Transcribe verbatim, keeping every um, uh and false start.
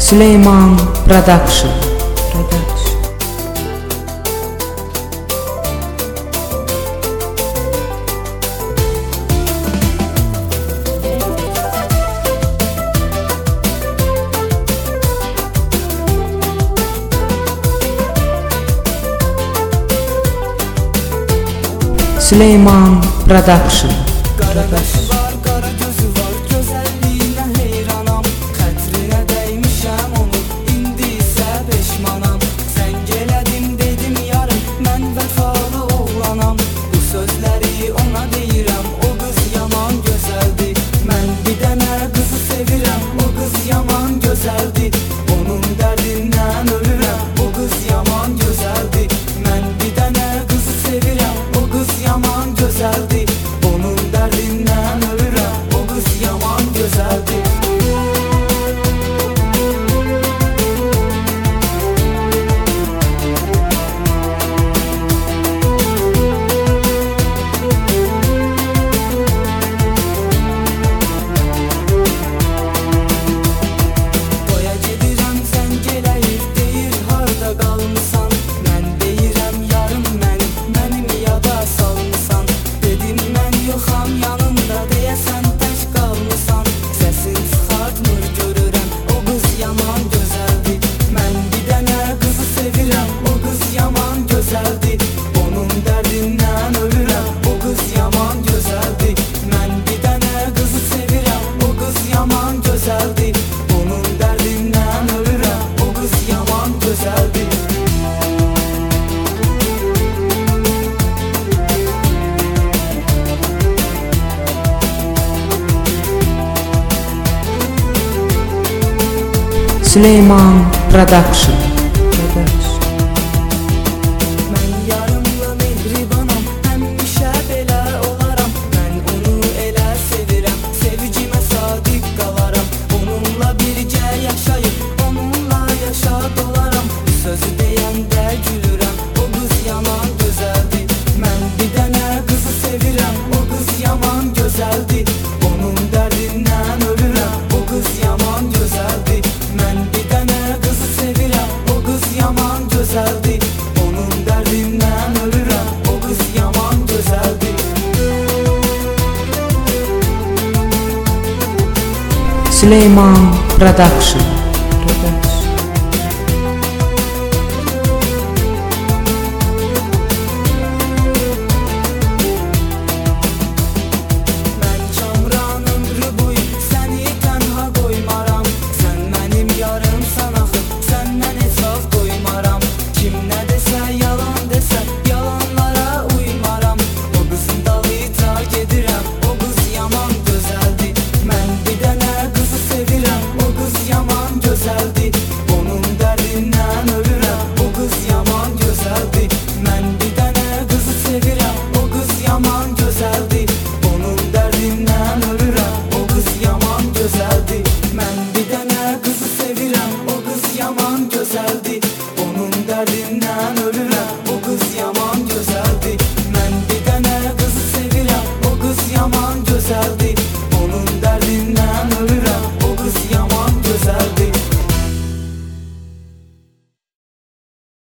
Süleyman Production. Production. Süleyman Production. Karadaşı var, kara gözü var, güzelliğine heyranam. Katrine değmişem onu, indiyse peşmanam. Sen geledin dedim yarın, ben vefalı oğlanam. Bu sözleri ona deyirəm, o kız yaman güzeldi. Ben bir dənə kızı sevirəm, o kız yaman güzeldi. Onun derdinden ölürəm, o kız yaman güzeldi. Ben bir dənə kızı sevirəm, o kız yaman güzeldi. Onun derdinden ölürəm, o kız yaman güzeldi. Toya gedirəm, sen geləyir, deyir harda qalmısan. Mən deyirəm yarım mənim, mənim yada salmısan. Dedim mən yoxam yanında, deyəsən tək qalmısan. Səsin çıxartmır görürəm, o qız yaman gözəldi. Mən bir dənə qızı sevirəm, o qız yaman gözəldi. Onun dərdindən ölürəm, o qız yaman gözəldi. Mən bir dənə qızı sevirəm, o qız yaman gözəldi. Onun dərdindən ölürəm, o qız yaman gözəldi. Süleyman Production. Mən yarımla mehribanam, həmişə belə olaram. Mən onu elə sevirəm, sevgimə sadiq qalaram. Onunla birgə yaşayıb, onunla yaşad olaram. Sözü deyəndə gülürəm, o qız yaman gözəldi. Mən bir dənə qızı sevirəm, o qız yaman gözəldi. Onun dərdindən ölürəm, o qız yaman gözəldi. Mən bir dənə qızı sevirəm, o qız yaman gözəldi. Onun dərdindən ölürəm, o qız yaman gözəldi. Süleyman Production. Mən kamran ömrü boyu səni tənha qoymaram. Sən mənim yarımsan axı, səndən hesab qoymaram. Kim nə desə, yalan desə, yalanlara uymaram. O qızın dalıyca gedirəm, o qız yaman gözəldi. Mən bir dənə qızı sevirəm, o qız yaman gözəldi. Onun dərdindən ölürəm, o qız yaman gözəldi. Mən bir dənə qızı sevirəm, o qız yaman gözəldi.